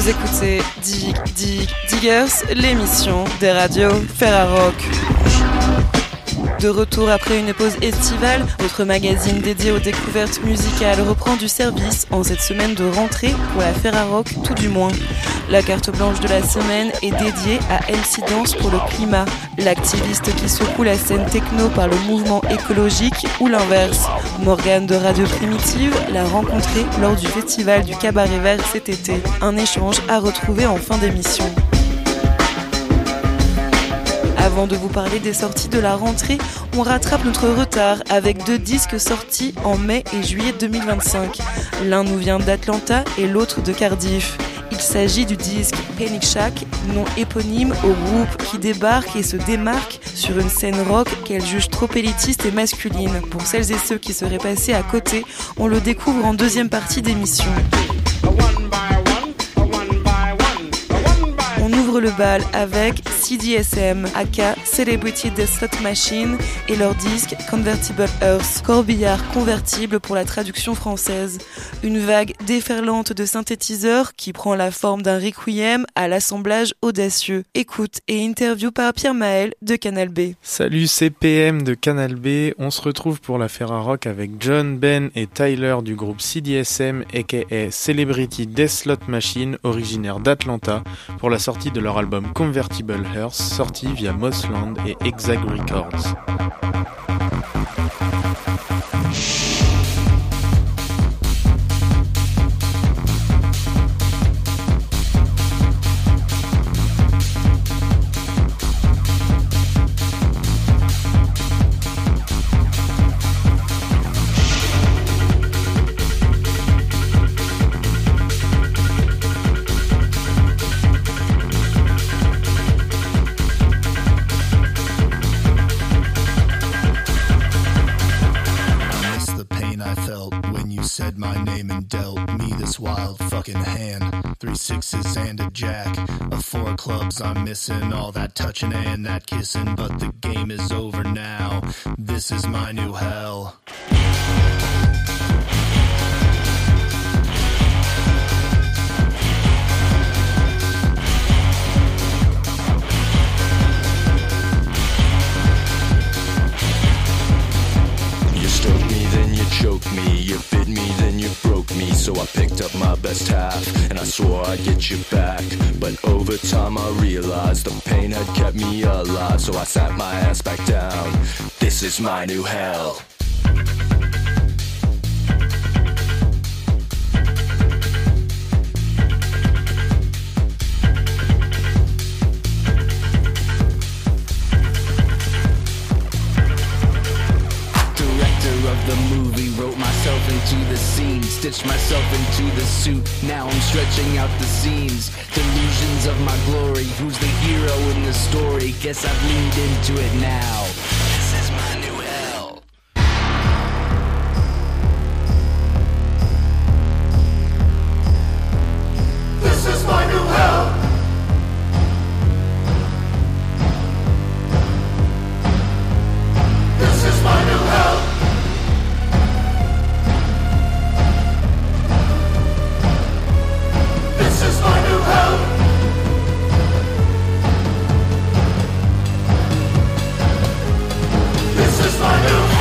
Vous écoutez Diggers, l'émission des radios Ferrarock. De retour après une pause estivale, votre magazine dédié aux découvertes musicales reprend du service en cette semaine de rentrée pour la Ferrarock tout du moins. La carte blanche de la semaine est dédiée à MC Dance pour le climat, l'activiste qui secoue la scène techno par le mouvement écologique ou l'inverse. Morgane de Radio Primitive l'a rencontré lors du festival du Cabaret Vert cet été. Un échange à retrouver en fin d'émission. Avant de vous parler des sorties de la rentrée, on rattrape notre retard avec 2 disques sortis en mai et juillet 2025. L'un nous vient d'Atlanta et l'autre de Cardiff. Il s'agit du disque Panic Shack, nom éponyme au groupe qui débarque et se démarque sur une scène rock qu'elle juge trop élitiste et masculine. Pour celles et ceux qui seraient passés à côté, on le découvre en deuxième partie d'émission. On ouvre le bal avec CDSM, aka Celebrity Death Slot Machine, et leur disque Convertible Earth, corbillard convertible pour la traduction française. Une vague déferlante de synthétiseurs qui prend la forme d'un requiem à l'assemblage audacieux. Écoute et interview par Pierre Maël de Canal B. Salut, c'est PM de Canal B. On se retrouve pour la Ferrarock avec John, Ben et Tyler du groupe CDSM, aka Celebrity Death Slot Machine, originaire d'Atlanta, pour la sortie de leur album Convertible Earth, sorti via Mossland et Exag Records. Said my name and dealt me this wild fucking hand. 3 6s and a jack of 4 clubs. I'm missing all that touching and that kissing, but the game is over now. This is my new hell. Choked me, you bit me, then you broke me. So I picked up my best half and I swore I'd get you back. But over time I realized the pain had kept me alive. So I sat my ass back down. This is my new hell. Of the movie, wrote myself into the scene, stitched myself into the suit. Now I'm stretching out the scenes, delusions of my glory. Who's the hero in the story? Guess I've leaned into it now. This is my new hell. This is my new hell. This is my new hell. This is my new hell. This is my new hell.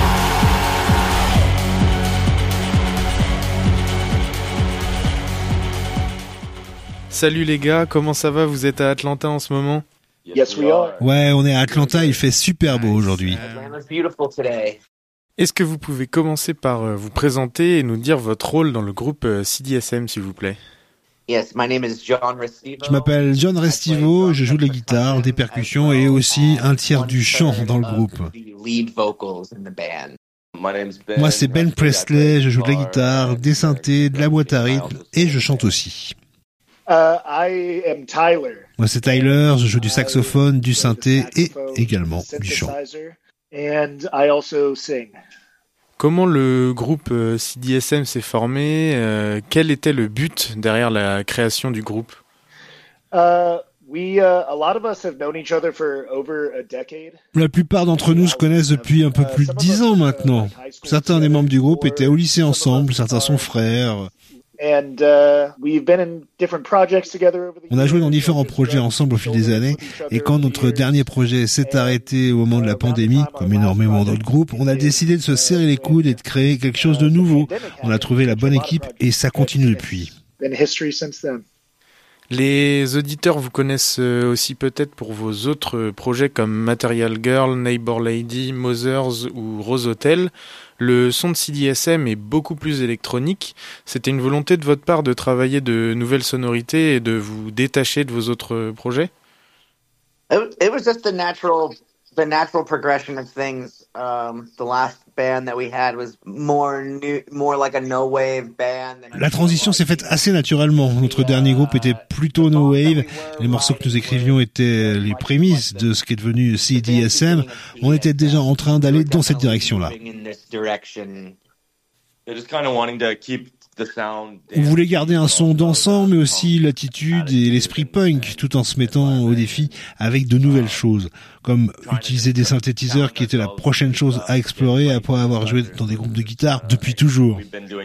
Salut les gars, comment ça va? Vous êtes à Atlanta en ce moment? Yes, we are. Ouais, on est à Atlanta, il fait super beau aujourd'hui. Atlanta's beautiful today. Est-ce que vous pouvez commencer par vous présenter et nous dire votre rôle dans le groupe CDSM, s'il vous plaît? Yes, my name is John Restivo. Je m'appelle John Restivo, je joue de la guitare, des percussions et aussi un tiers du chant dans le groupe. Lead vocals in the band. Moi c'est Ben Presley, je joue de la guitare, des synthés, de la boîte à rythme et je chante aussi. I am Tyler. Moi c'est Tyler, je joue du saxophone, du synthé et également du chant. And I also sing. Comment le groupe CDSM s'est formé? Quel était le but derrière la création du groupe? A lot of us have known each other for over a decade. La plupart d'entre nous se connaissent depuis un peu plus de 10 ans maintenant. Certains des membres du groupe étaient au lycée ensemble, certains sont frères. On a joué dans différents projets ensemble au fil des années, et quand notre dernier projet s'est arrêté au moment de la pandémie, comme énormément d'autres groupes, on a décidé de se serrer les coudes et de créer quelque chose de nouveau. On a trouvé la bonne équipe et ça continue depuis. Les auditeurs vous connaissent aussi peut-être pour vos autres projets comme Material Girl, Neighbor Lady, Mothers ou Rose Hotel. Le son de CDSM est beaucoup plus électronique. C'était une volonté de votre part de travailler de nouvelles sonorités et de vous détacher de vos autres projets? It was just the natural progression of things. The last band that we had was more like a no wave band. La transition s'est faite assez naturellement. Notre dernier groupe était plutôt no wave. Les morceaux que nous écrivions étaient les prémices de ce qui est devenu CDSM. On était déjà en train d'aller dans cette direction-là. On voulait garder un son dansant, mais aussi l'attitude et l'esprit punk, tout en se mettant au défi avec de nouvelles choses, comme utiliser des synthétiseurs qui étaient la prochaine chose à explorer après avoir joué dans des groupes de guitare depuis toujours.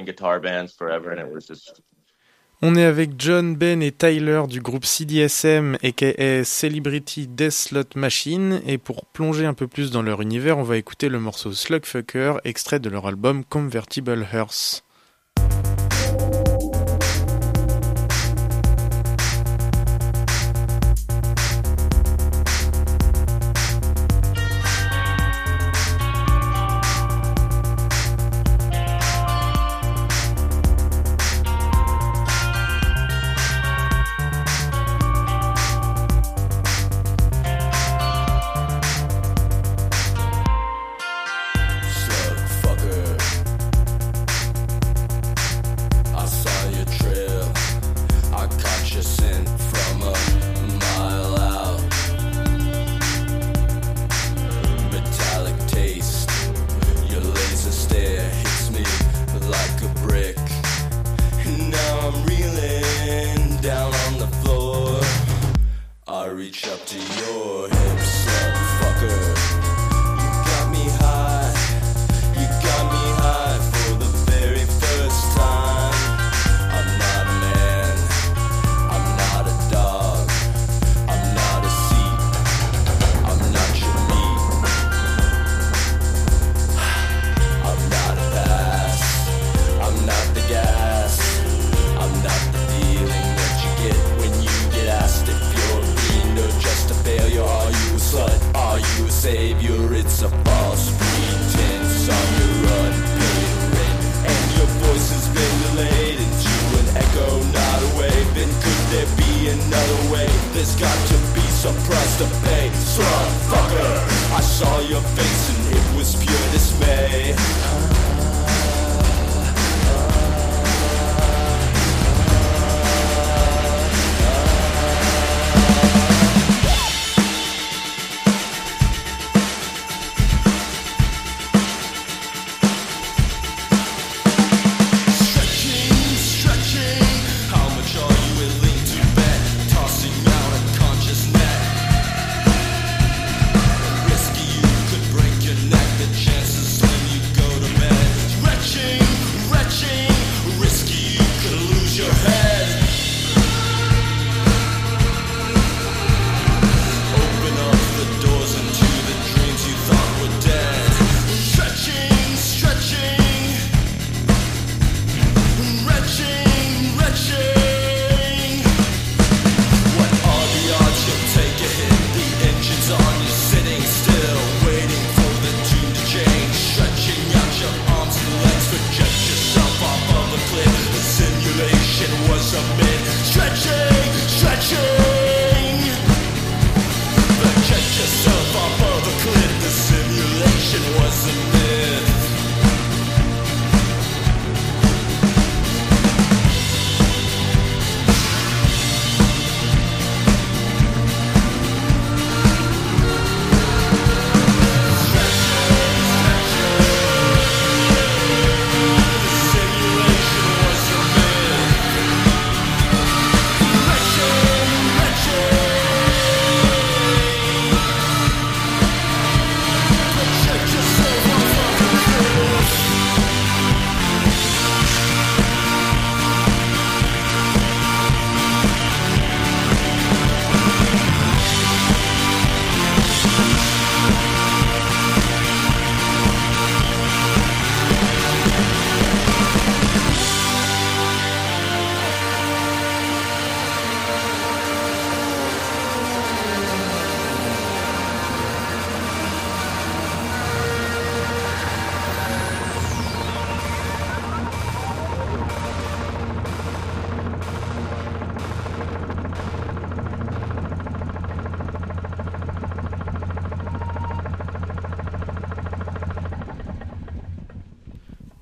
On est avec John, Ben et Tyler du groupe CDSM aka Celebrity Death Slot Machine, et pour plonger un peu plus dans leur univers, on va écouter le morceau Slugfucker, extrait de leur album Convertible Hearse.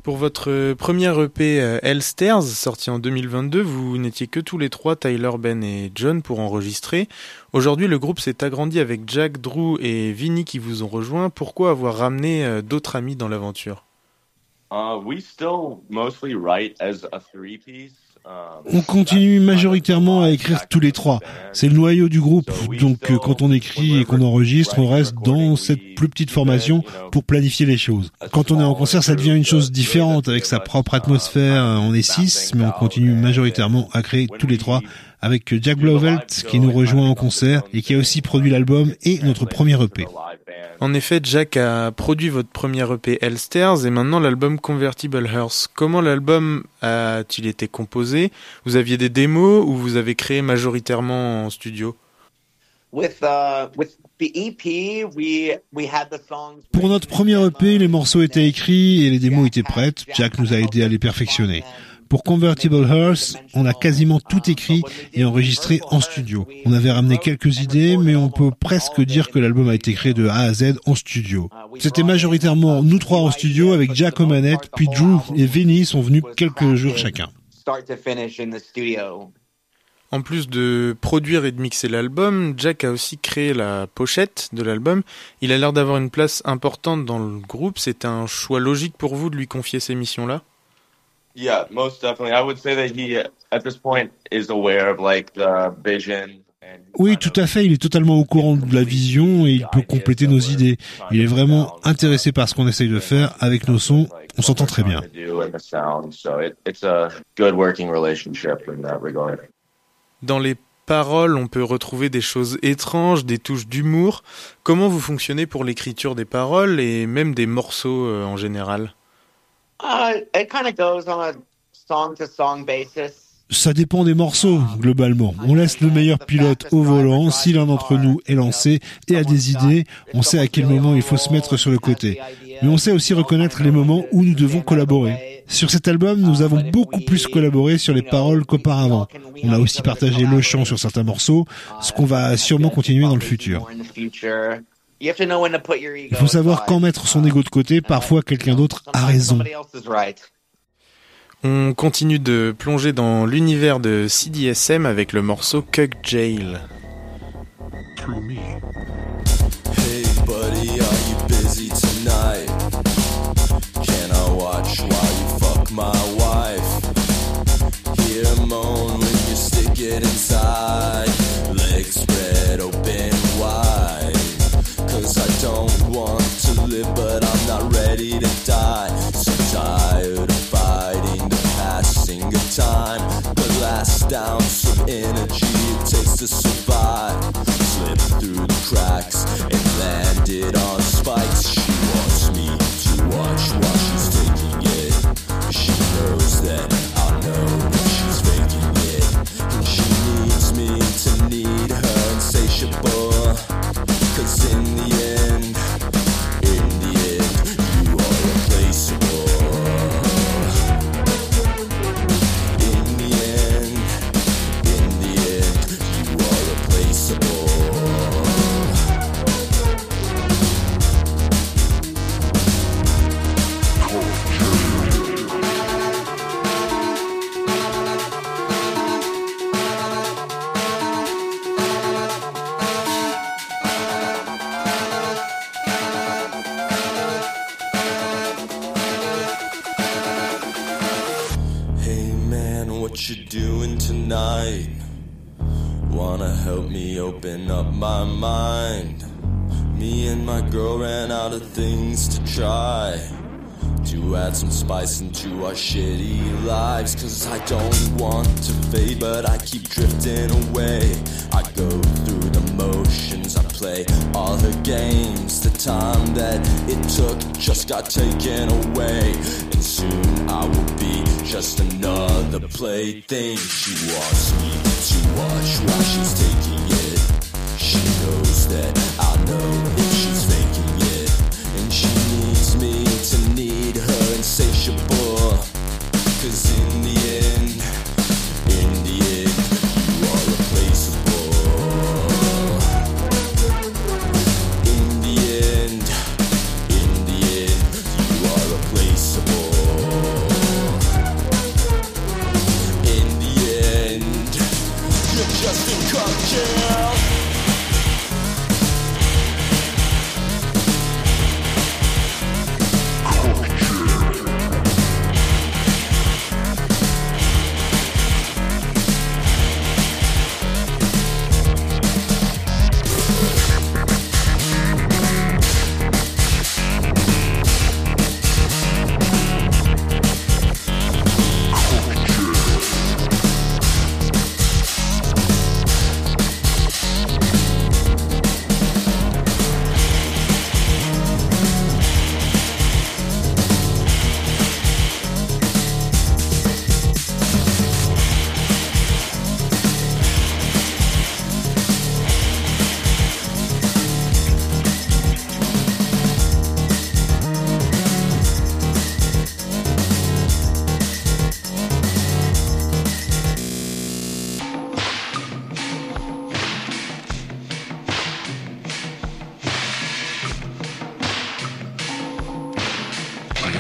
Pour votre premier EP Hellstairs, sorti en 2022, vous n'étiez que tous les trois, Tyler, Ben et John, pour enregistrer. Aujourd'hui, le groupe s'est agrandi avec Jack, Drew et Vinny qui vous ont rejoints. Pourquoi avoir ramené d'autres amis dans l'aventure? We still mostly write as a three-piece. On continue majoritairement à écrire tous les trois. C'est le noyau du groupe. Donc quand on écrit et qu'on enregistre, on reste dans cette plus petite formation pour planifier les choses. Quand on est en concert, ça devient une chose différente avec sa propre atmosphère. On est 6, mais on continue majoritairement à créer tous les trois avec Jack Blauvelt qui nous rejoint en concert et qui a aussi produit l'album et notre premier EP. En effet, Jack a produit votre premier EP Hellstairs et maintenant l'album Convertible Hearse. Comment l'album a-t-il été composé? Vous aviez des démos ou vous avez créé majoritairement en studio? Pour notre premier EP, les morceaux étaient écrits et les démos étaient prêtes. Jack nous a aidés à les perfectionner. Pour Convertible Hearse, on a quasiment tout écrit et enregistré en studio. On avait ramené quelques idées, mais on peut presque dire que l'album a été créé de A à Z en studio. C'était majoritairement nous trois en studio avec Jack aux manettes, puis Drew et Vinny sont venus quelques jours chacun. En plus de produire et de mixer l'album, Jack a aussi créé la pochette de l'album. Il a l'air d'avoir une place importante dans le groupe. C'est un choix logique pour vous de lui confier ces missions-là? Yeah, most definitely. I would say that he, at this point, is aware of like the vision. Oui, tout à fait. Il est totalement au courant de la vision et il peut compléter nos idées. Il est vraiment intéressé par ce qu'on essaye de faire avec nos sons. On s'entend très bien. Dans les paroles, on peut retrouver des choses étranges, des touches d'humour. Comment vous fonctionnez pour l'écriture des paroles et même des morceaux en général? It kind of goes on a song-to-song basis. Ça dépend des morceaux, globalement. On laisse le meilleur pilote au volant. Si l'un d'entre nous est lancé et a des idées, on sait à quel moment il faut se mettre sur le côté. Mais on sait aussi reconnaître les moments où nous devons collaborer. Sur cet album, nous avons beaucoup plus collaboré sur les paroles qu'auparavant. On a aussi partagé le chant sur certains morceaux, ce qu'on va sûrement continuer dans le futur. Il faut savoir quand mettre son ego de côté, parfois quelqu'un d'autre a raison. On continue de plonger dans l'univers de CDSM avec le morceau Cuck Jail. Hey buddy, are you busy tonight? Can I watch while you fuck my wife? Hear a moan when you stick it inside. Legs spread open wide. Cause I don't want to live but I'm not ready to die. So tired of fighting the passing of time. The last ounce of energy it takes to survive. Slip through the cracks and landed on spikes. She wants me to watch while she's taking it. She knows that I know that she's faking it. And she needs me to need her insatiable. Cause in the end, you are replaceable. In the end, you are replaceable. What you doing tonight? Wanna help me open up my mind? Me and my girl ran out of things to try, to add some spice into our shitty lives. Cause I don't want to fade, but I keep drifting away. I go through the motions, I play all her games. The time that it took just got taken away, and soon I will be just another plaything. She wants me to watch while she's taking it. She knows that I know that she's faking it, and she needs me to need her insatiable. Cause in the end, you are replaceable. In the end, you are replaceable.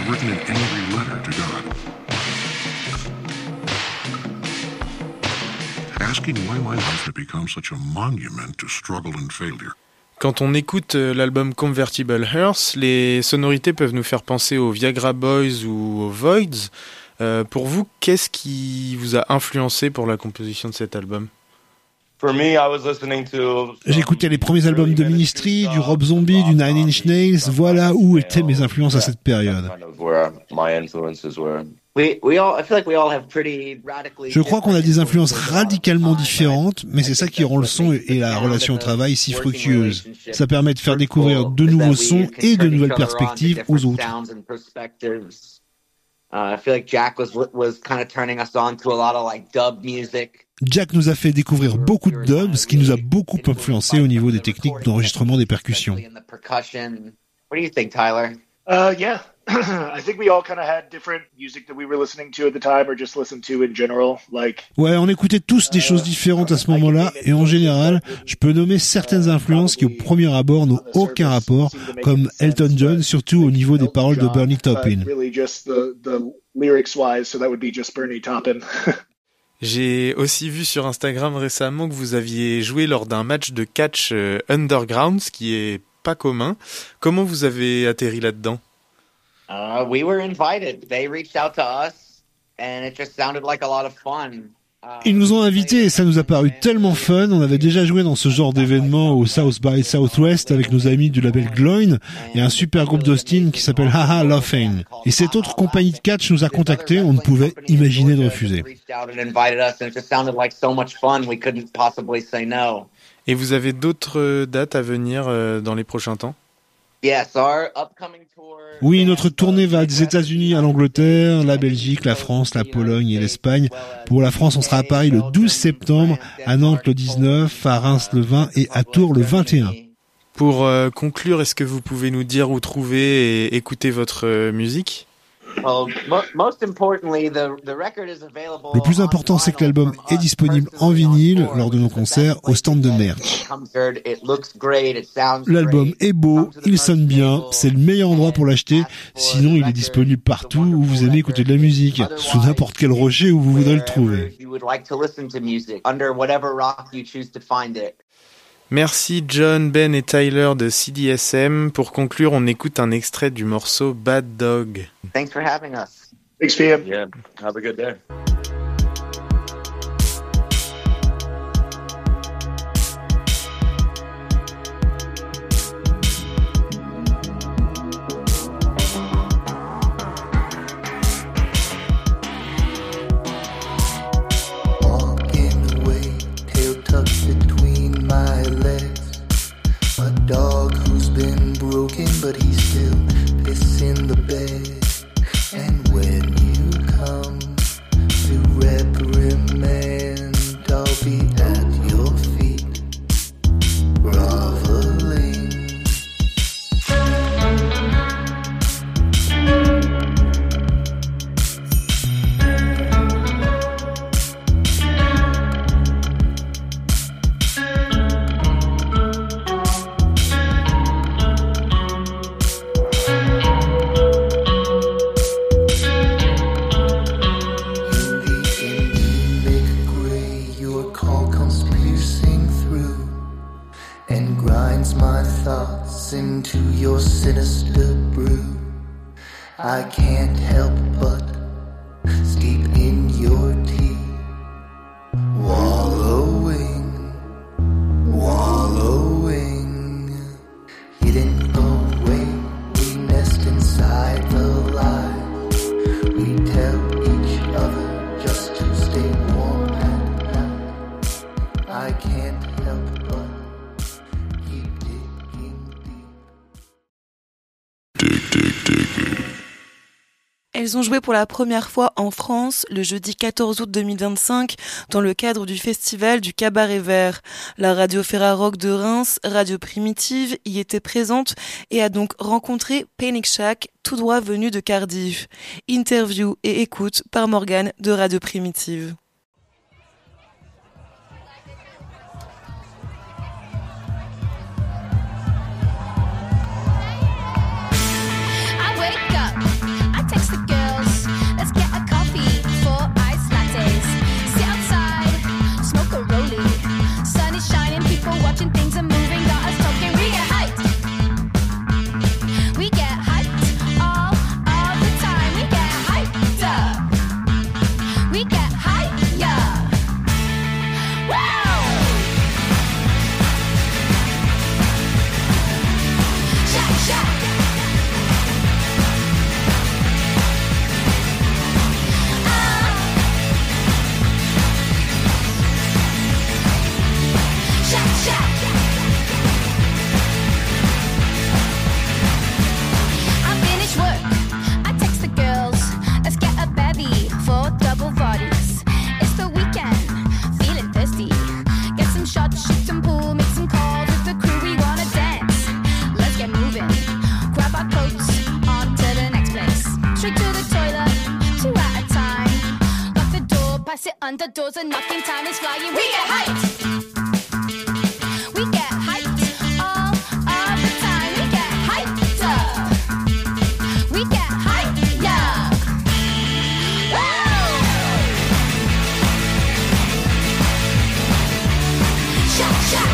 written an angry letter to God, asking why my life had become such a monument to struggle and failure. Quand on écoute l'album Convertible Hearse, les sonorités peuvent nous faire penser aux Viagra Boys ou aux Voids. Pour vous, qu'est-ce qui vous a influencé pour la composition de cet album ? J'écoutais les premiers albums de Ministry, du Rob Zombie, du Nine Inch Nails. Voilà où étaient mes influences à cette période. Je crois qu'on a des influences radicalement différentes, mais c'est ça qui rend le son et la relation au travail si fructueuse. Ça permet de faire découvrir de nouveaux sons et de nouvelles perspectives aux autres. Jack nous a fait découvrir beaucoup de dubs, ce qui nous a beaucoup influencé au niveau des techniques d'enregistrement des percussions. What do you think, Tyler? Yeah. I think we all kind of had different music that we were listening to at the time, or just listened to in general. Ouais, on écoutait tous des choses différentes à ce moment-là, et en général, je peux nommer certaines influences qui au premier abord n'ont aucun rapport, comme Elton John, surtout au niveau des paroles de Bernie Taupin. J'ai aussi vu sur Instagram récemment que vous aviez joué lors d'un match de catch underground, ce qui est pas commun. Comment vous avez atterri là-dedans? We were invited. They reached out to us, and it just sounded like a lot of fun. Ils nous ont invités et ça nous a paru tellement fun. On avait déjà joué dans ce genre d'événement au South by Southwest avec nos amis du label Gloin et un super groupe d'Austin qui s'appelle Haha Laughing. Et cette autre compagnie de catch nous a contactés, on ne pouvait imaginer de refuser. Et vous avez d'autres dates à venir dans les prochains temps? Oui, notre tournée va des États-Unis à l'Angleterre, la Belgique, la France, la Pologne et l'Espagne. Pour la France, on sera à Paris le 12 septembre, à Nantes le 19, à Reims le 20 et à Tours le 21. Pour conclure, est-ce que vous pouvez nous dire où trouver et écouter votre musique ? Le plus important, c'est que l'album est disponible en vinyle lors de nos concerts au stand de merch. L'album est beau, il sonne bien, c'est le meilleur endroit pour l'acheter, sinon il est disponible partout où vous aimez écouter de la musique, sous n'importe quel rocher où vous voudrez le trouver. Merci John, Ben et Tyler de CDSM. Pour conclure, on écoute un extrait du morceau Bad Dog. Thanks for having us. Thanks, PM. Yeah, have a good day. But he's still pissing the bed. And when you come to reprimand, I'll be at your feet, groveling. Into your sinister brew, I can't help but steep in your tea, wallowing, hidden away, we nest inside the lies we tell each other just to stay warm at night. I can't help but Elles ont joué pour la première fois en France le jeudi 14 août 2025 dans le cadre du festival du Cabaret Vert. La radio Ferrarock de Reims, Radio Primitive, y était présente et a donc rencontré Panic Shack, tout droit venu de Cardiff. Interview et écoute par Morgane de Radio Primitive. I 100 doors are knocking, time is flying. We get hyped. We get hyped all the time. We get hyped up. We get hyped, yeah. Woo! Shock, shock.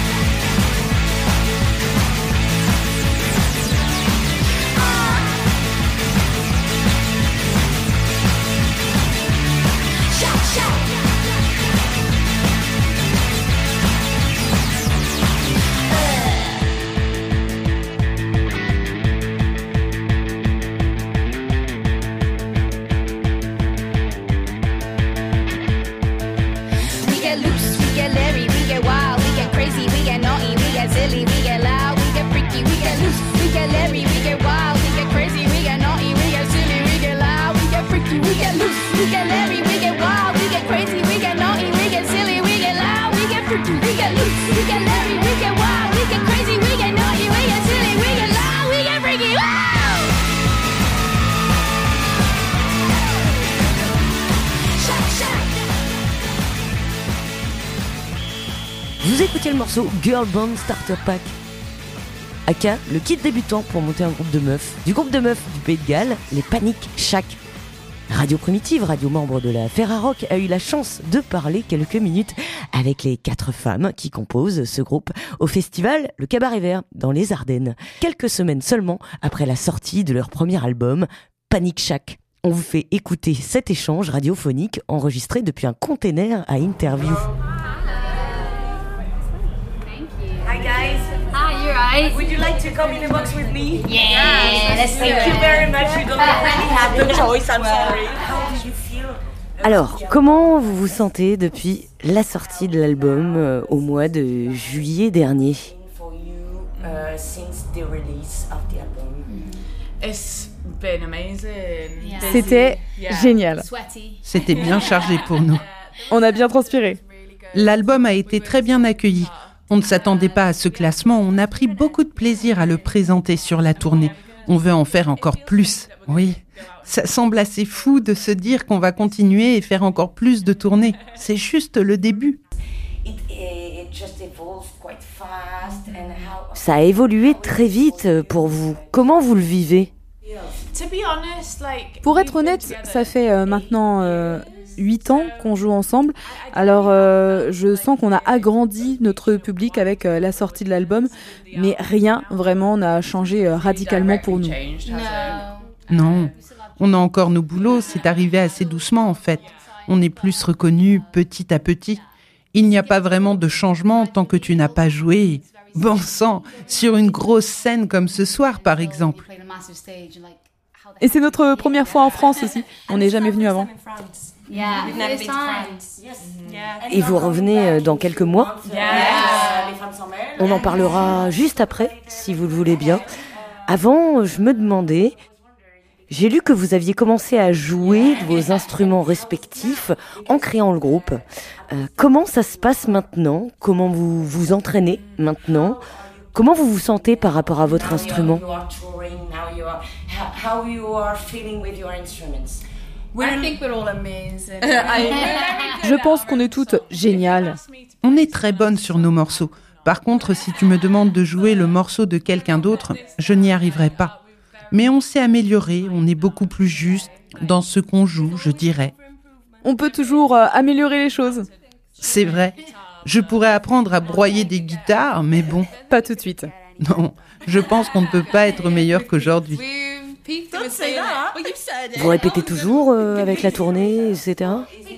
Vous écoutez le morceau Girl Band Starter Pack, aka le kit débutant pour monter un groupe de meufs. Du groupe de meufs du Pays de Galles, les Panic Shack. Radio Primitive, radio membre de la Ferrarock, a eu la chance de parler quelques minutes avec les 4 femmes qui composent ce groupe au festival Le Cabaret Vert dans les Ardennes, quelques semaines seulement après la sortie de leur premier album, Panic Shack. On vous fait écouter cet échange radiophonique enregistré depuis un container à interview. Hi guys. Hi, you're right. Would you like to come in the box with me? Yeah, let's do it. Thank you very much. We don't really have the choice. I'm sorry. How did you feel? Alors, comment vous vous sentez depuis la sortie de l'album au mois de juillet dernier? For you, since the release of the album. It's been amazing. C'était génial. C'était bien chargé pour nous. On a bien transpiré. L'album a été très bien accueilli. On ne s'attendait pas à ce classement. On a pris beaucoup de plaisir à le présenter sur la tournée. On veut en faire encore plus. Oui, ça semble assez fou de se dire qu'on va continuer et faire encore plus de tournées. C'est juste le début. Ça a évolué très vite pour vous. Comment vous le vivez? Pour être honnête, ça fait maintenant 8 ans qu'on joue ensemble. Alors je sens qu'on a agrandi notre public avec la sortie de l'album, mais rien vraiment n'a changé radicalement pour nous. Non, on a encore nos boulots, c'est arrivé assez doucement en fait. On est plus reconnus petit à petit. Il n'y a pas vraiment de changement tant que tu n'as pas joué, bon sang, sur une grosse scène comme ce soir par exemple. Et c'est notre première fois en France aussi, on n'est jamais venu avant. Et vous revenez dans quelques mois. On en parlera juste après, si vous le voulez bien. Avant, je me demandais, j'ai lu que vous aviez commencé à jouer de vos instruments respectifs en créant le groupe. Comment ça se passe maintenant? Comment vous vous entraînez maintenant? Comment vous vous sentez par rapport à votre instrument? Je pense qu'on est toutes géniales. On est très bonnes sur nos morceaux. Par contre, si tu me demandes de jouer le morceau de quelqu'un d'autre, je n'y arriverai pas. Mais on s'est amélioré, on est beaucoup plus juste dans ce qu'on joue, je dirais. On peut toujours améliorer les choses. C'est vrai. Je pourrais apprendre à broyer des guitares, mais bon. Pas tout de suite. Non, je pense qu'on ne peut pas être meilleur qu'aujourd'hui. Vous répétez toujours avec la tournée, etc.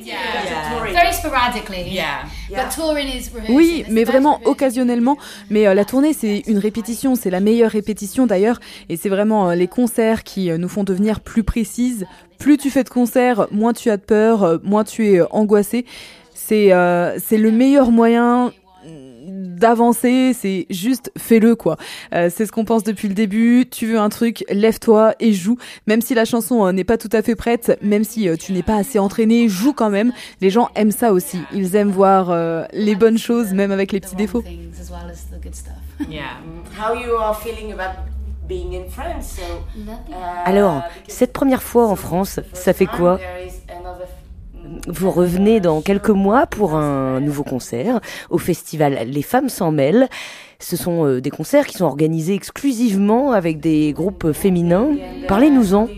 Oui, mais vraiment occasionnellement. Mais la tournée, c'est une répétition, c'est la meilleure répétition d'ailleurs. Et c'est vraiment les concerts qui nous font devenir plus précises. Plus tu fais de concerts, moins tu as de peur, moins tu es angoissé. C'est le meilleur moyen d'avancer, c'est juste fais-le quoi. C'est ce qu'on pense depuis le début. Tu veux un truc, lève-toi et joue. Même si la chanson n'est pas tout à fait prête, même si tu n'es pas assez entraîné, joue quand même. Les gens aiment ça aussi. Ils aiment voir les bonnes choses, même avec les petits défauts. Alors, cette première fois en France, ça fait quoi? Vous revenez dans quelques mois pour un nouveau concert au festival Les Femmes s'en mêlent. Ce sont des concerts qui sont organisés exclusivement avec des groupes féminins. Parlez-nous-en.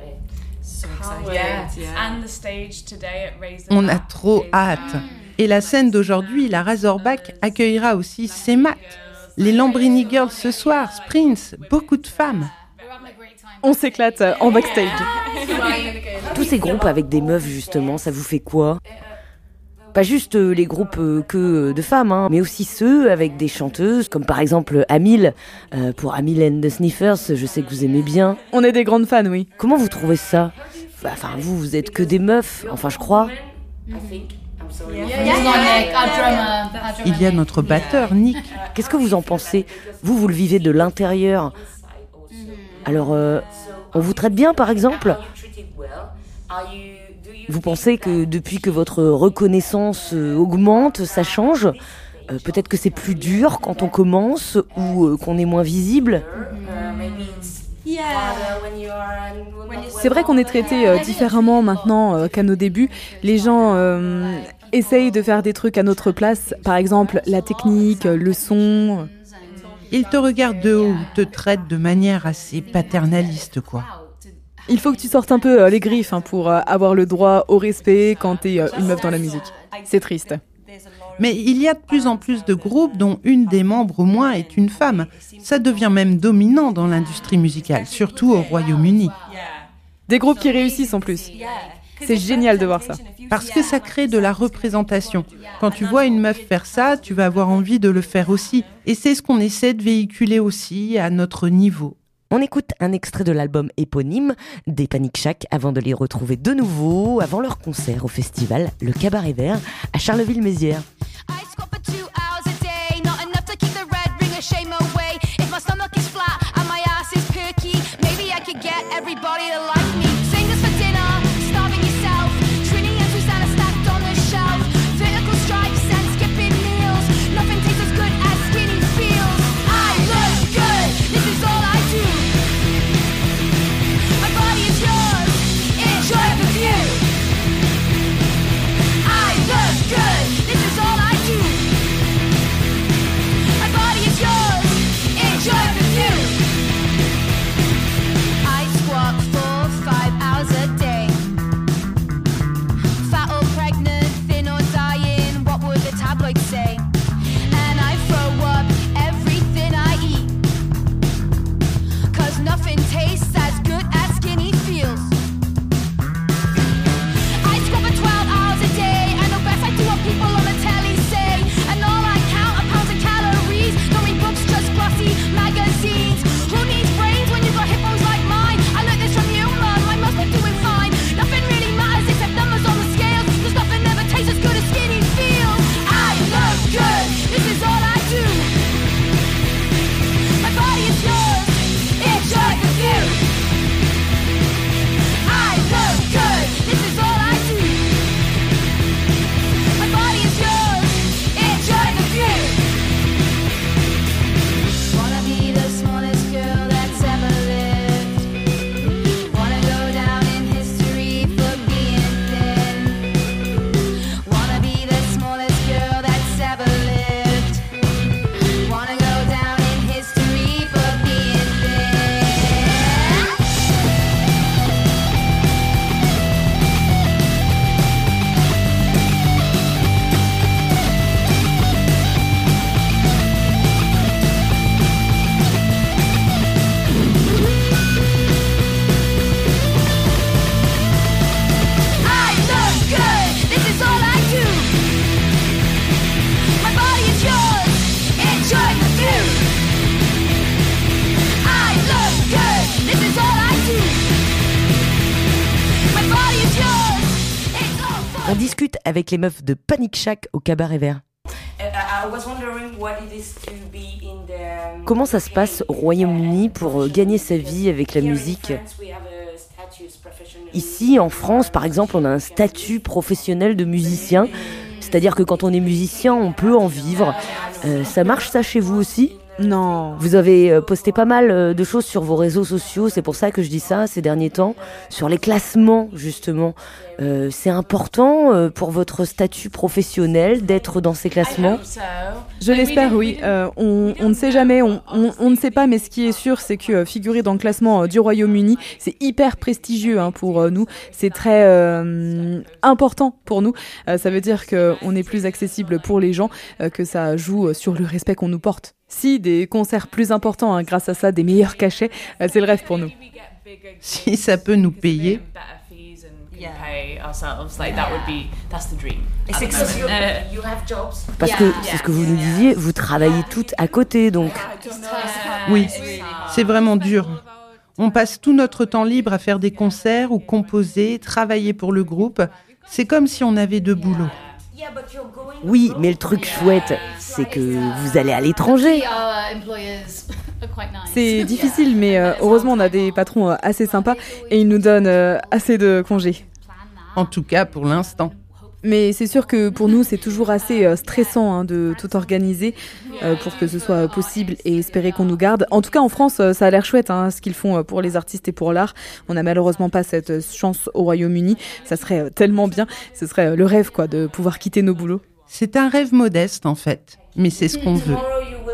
On a trop hâte. Et la scène d'aujourd'hui, la Razorback, accueillera aussi CMAT, les Lambrini Girls ce soir, Sprints, beaucoup de femmes. On s'éclate en backstage. Tous ces groupes avec des meufs, justement, ça vous fait quoi ? Pas juste les groupes que de femmes, hein, mais aussi ceux avec des chanteuses, comme par exemple Amil. Pour Amil and the Sniffers, je sais que vous aimez bien. On est des grandes fans, oui. Comment vous trouvez ça ? Enfin, vous êtes que des meufs, enfin je crois. Il y a notre batteur, Nick. Qu'est-ce que vous en pensez ? Vous le vivez de l'intérieur. Alors, on vous traite bien, par exemple ? Vous pensez que depuis que votre reconnaissance augmente, ça change ? Peut-être que c'est plus dur quand on commence ou qu'on est moins visible ? C'est vrai qu'on est traité différemment maintenant qu'à nos débuts. Les gens essayent de faire des trucs à notre place. Par exemple, la technique, le son. Ils te regardent de haut, te traitent de manière assez paternaliste, quoi. Il faut que tu sortes un peu les griffes pour avoir le droit au respect quand t'es une meuf dans la musique. C'est triste. Mais il y a de plus en plus de groupes dont une des membres au moins est une femme. Ça devient même dominant dans l'industrie musicale, surtout au Royaume-Uni. Des groupes qui réussissent en plus. C'est génial de voir ça. Parce que ça crée de la représentation. Quand tu vois une meuf faire ça, tu vas avoir envie de le faire aussi. Et c'est ce qu'on essaie de véhiculer aussi à notre niveau. On écoute un extrait de l'album éponyme des Panic Shack avant de les retrouver de nouveau avant leur concert au festival Le Cabaret Vert à Charleville-Mézières. On discute avec les meufs de Panic Shack au Cabaret Vert. Comment ça se passe au Royaume-Uni pour gagner sa vie avec la musique ? Ici, en France, par exemple, on a un statut professionnel de musicien. C'est-à-dire que quand on est musicien, on peut en vivre. Ça marche ça chez vous aussi ? Non. Vous avez posté pas mal de choses sur vos réseaux sociaux, c'est pour ça que je dis ça ces derniers temps, sur les classements justement. C'est important pour votre statut professionnel d'être dans ces classements? Je l'espère, oui. On ne sait jamais, on ne sait pas, mais ce qui est sûr, c'est que figurer dans le classement du Royaume-Uni, c'est hyper prestigieux pour nous. C'est très important pour nous. Ça veut dire qu'on est plus accessible pour les gens, que ça joue sur le respect qu'on nous porte. Si, des concerts plus importants, grâce à ça, des meilleurs cachets, c'est le rêve pour nous. Si ça peut nous payer. Parce que c'est ce que vous nous disiez, vous travaillez toutes à côté, donc. Oui, c'est vraiment dur. On passe tout notre temps libre à faire des concerts ou composer, travailler pour le groupe. C'est comme si on avait 2 boulots. Oui, mais le truc chouette, c'est que vous allez à l'étranger. C'est difficile, mais heureusement, on a des patrons assez sympas et ils nous donnent assez de congés. En tout cas, pour l'instant. Mais c'est sûr que pour nous, c'est toujours assez stressant de tout organiser pour que ce soit possible et espérer qu'on nous garde. En tout cas, en France, ça a l'air chouette ce qu'ils font pour les artistes et pour l'art. On n'a malheureusement pas cette chance au Royaume-Uni. Ça serait tellement bien. Ce serait le rêve, de pouvoir quitter nos boulots. C'est un rêve modeste, en fait. Mais c'est ce qu'on veut.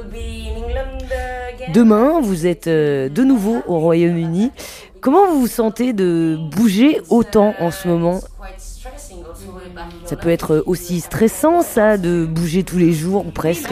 Demain, vous êtes de nouveau au Royaume-Uni. Comment vous vous sentez de bouger autant en ce moment ? Ça peut être aussi stressant, ça, de bouger tous les jours, ou presque.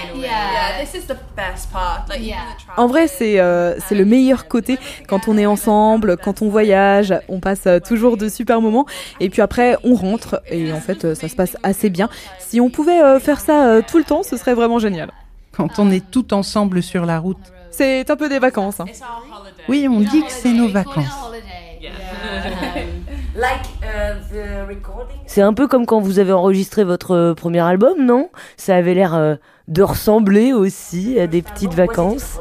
En vrai, c'est le meilleur côté quand on est ensemble, quand on voyage, on passe toujours de super moments. Et puis après, on rentre et en fait, ça se passe assez bien. Si on pouvait faire ça tout le temps, ce serait vraiment génial. Quand on est tout ensemble sur la route. C'est un peu des vacances. Oui, on dit que c'est nos vacances. C'est un peu comme quand vous avez enregistré votre premier album, non ? Ça avait l'air de ressembler aussi à des petites vacances.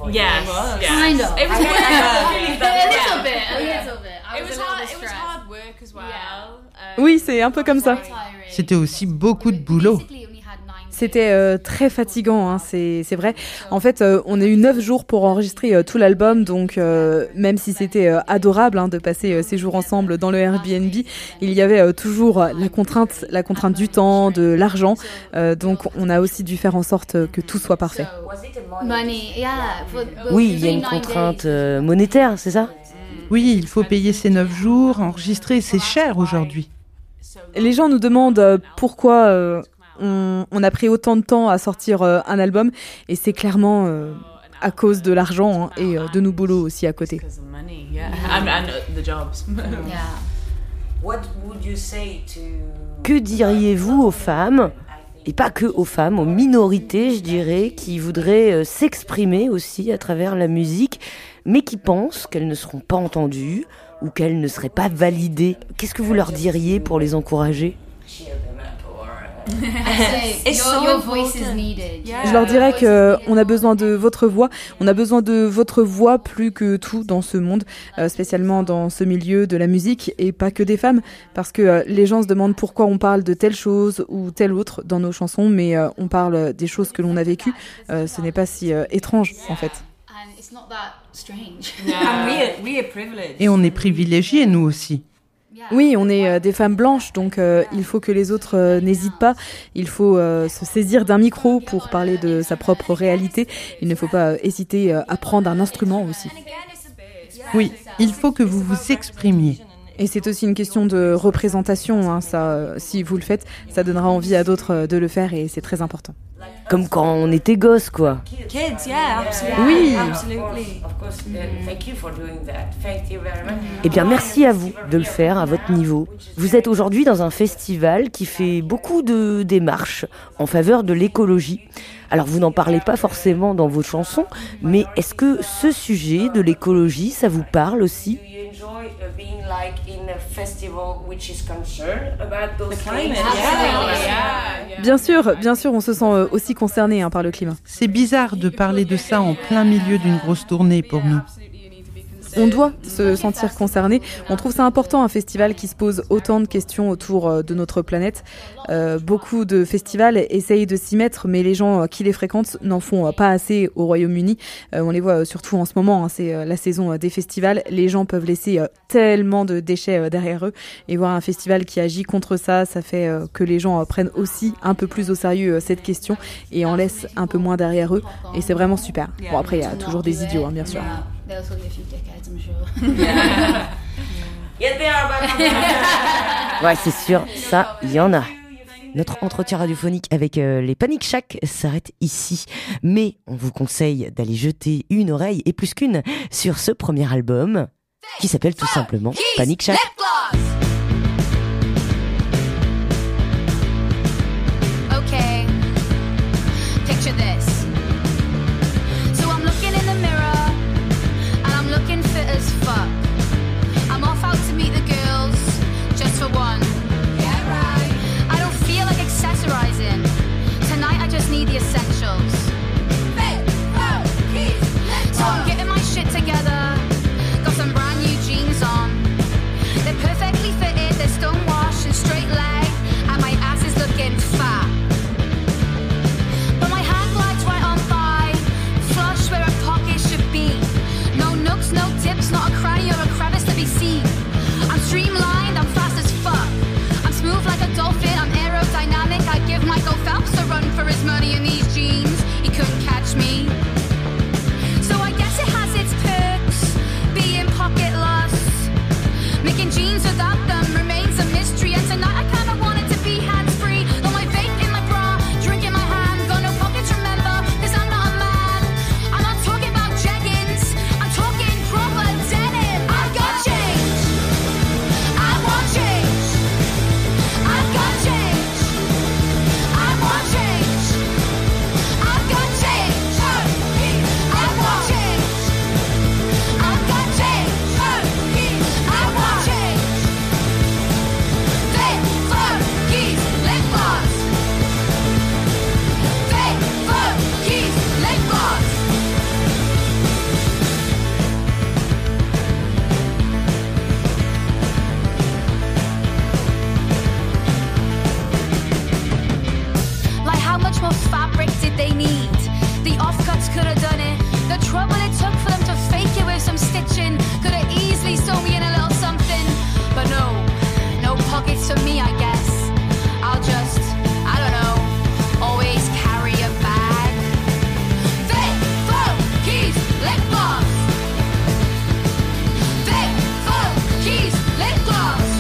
Oui, c'est un peu comme ça. C'était aussi beaucoup de boulot. C'était très fatigant, c'est vrai. En fait, on a eu 9 jours pour enregistrer tout l'album, donc même si c'était adorable de passer ces jours ensemble dans le Airbnb, il y avait toujours la contrainte du temps, de l'argent. Donc on a aussi dû faire en sorte que tout soit parfait. Oui, il y a une contrainte monétaire, c'est ça ? Oui, il faut payer ces 9 jours, enregistrer, c'est cher aujourd'hui. Les gens nous demandent pourquoi... On a pris autant de temps à sortir un album et c'est clairement à cause de l'argent et de nos boulots aussi à côté. Que diriez-vous aux femmes, et pas que aux femmes, aux minorités, je dirais, qui voudraient s'exprimer aussi à travers la musique, mais qui pensent qu'elles ne seront pas entendues ou qu'elles ne seraient pas validées? Qu'est-ce que vous leur diriez pour les encourager ? Je leur dirais qu'on a besoin de votre voix. On a besoin de votre voix plus que tout dans ce monde, spécialement dans ce milieu de la musique et pas que des femmes, parce que les gens se demandent pourquoi on parle de telle chose ou telle autre dans nos chansons, mais on parle des choses que l'on a vécues. Ce n'est pas si étrange en fait. Et on est privilégiés, nous aussi. Oui, on est des femmes blanches, donc il faut que les autres n'hésitent pas. Il faut se saisir d'un micro pour parler de sa propre réalité. Il ne faut pas hésiter à prendre un instrument aussi. Oui, il faut que vous vous exprimiez. Et c'est aussi une question de représentation. Ça, si vous le faites, ça donnera envie à d'autres de le faire et c'est très important. Comme quand on était gosse, quoi. Oui. Eh bien, merci à vous de le faire à votre niveau. Vous êtes aujourd'hui dans un festival qui fait beaucoup de démarches en faveur de l'écologie. Alors, vous n'en parlez pas forcément dans vos chansons, mais est-ce que ce sujet de l'écologie, ça vous parle aussi ? Bien sûr, on se sent aussi concerné par le climat. C'est bizarre de parler de ça en plein milieu d'une grosse tournée pour nous. On doit se sentir concerné. On trouve ça important, un festival qui se pose autant de questions autour de notre planète. Beaucoup de festivals essayent de s'y mettre, mais les gens qui les fréquentent n'en font pas assez au Royaume-Uni. On les voit surtout en ce moment, c'est la saison des festivals. Les gens peuvent laisser tellement de déchets derrière eux, et voir un festival qui agit contre ça, ça fait que les gens prennent aussi un peu plus au sérieux cette question et en laissent un peu moins derrière eux, et c'est vraiment super. Bon, après il y a toujours des idiots, bien sûr. Ouais, c'est sûr, ça, il y en a. Notre entretien radiophonique avec les Panic Shack s'arrête ici. Mais on vous conseille d'aller jeter une oreille, et plus qu'une, sur ce premier album qui s'appelle tout simplement Panic Shack. Okay, picture this. So I'm looking in the mirror, and I'm looking fit as fuck. I'm off out to meet the girls, just for one. Yeah, right. I don't feel like accessorizing. Tonight I just need the essentials. So I'm getting my shit together. Got some brand new jeans on. They're perfectly fitted, they're stonewashed and straight leg, and my ass is looking fat. But my hand glides right on by, flush where a pocket should be. No nooks, no dips, not a cranny or a crevice to be seen. I'm streamlined, I'm fast as fuck. I'm smooth like a dolphin, I'm aerodynamic. I give Michael Phelps a run for his money in these jeans. He couldn't catch me. So I guess it has its perks, being pocketless. Making jeans without them remains a mystery, and tonight I kinda want it to be hands-free. Got my vape in my bra, drink in my hand, got no pockets, remember, 'cause I'm not a man. I'm not talking about jeggings, I'm talking proper denim. I got change, I want change. I got change, I want change. I got change, I want change. I got change, I want change. Fit, fuck, keys, lip gloss. Fit, fuck, keys, lip gloss. Like how much more fabric did they need? The offcuts could have done it. The trouble it took for them to fake it with some stitching could have easily sewn me in a little something. But no pockets for me, I guess. I'll just, I don't know, always carry a bag. Fit, fuck, keys, lip gloss. Fit, fuck, keys, lip gloss.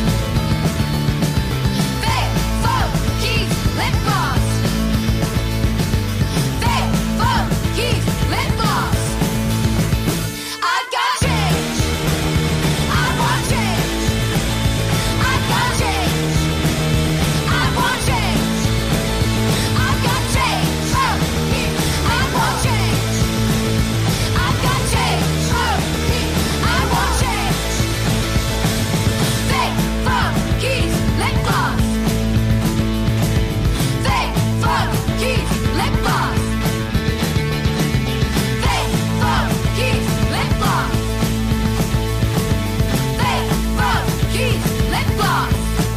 Fit, fuck, keys, lip gloss. Fit, fuck, keys, lip gloss. I got change, I want change. I got change, I want change. I got change, I want change. I got change, I want change. Fit, fuck, keys, lip gloss. Fit, fuck, keys, lip gloss. Fit, fuck, keys, lip gloss. Fit, fuck, keys, lip gloss.